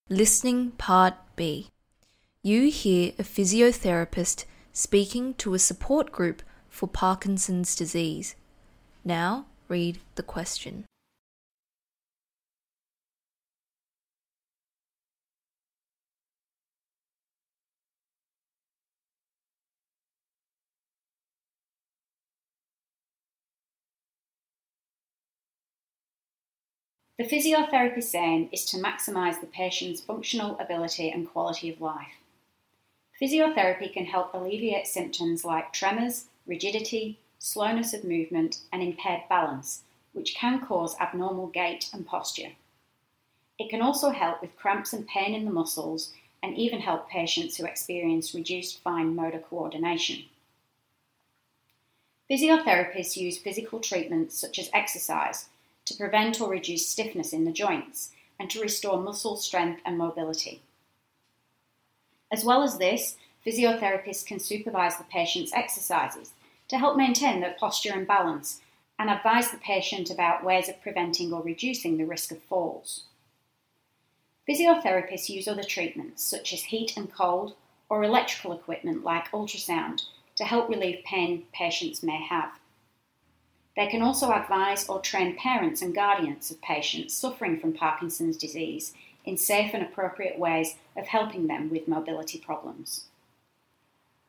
Listening Part B. You hear a physiotherapist speaking to a support group for Parkinson's disease. Now read the question. The physiotherapist's aim is to maximise the patient's functional ability and quality of life. Physiotherapy can help alleviate symptoms like tremors, rigidity, slowness of movement, and impaired balance, which can cause abnormal gait and posture. It can also help with cramps and pain in the muscles, and even help patients who experience reduced fine motor coordination. Physiotherapists use physical treatments such as exercise to prevent or reduce stiffness in the joints and to restore muscle strength and mobility. As well as this, physiotherapists can supervise the patient's exercises to help maintain their posture and balance and advise the patient about ways of preventing or reducing the risk of falls. Physiotherapists use other treatments such as heat and cold or electrical equipment like ultrasound to help relieve pain patients may have. They can also advise or train parents and guardians of patients suffering from Parkinson's disease in safe and appropriate ways of helping them with mobility problems.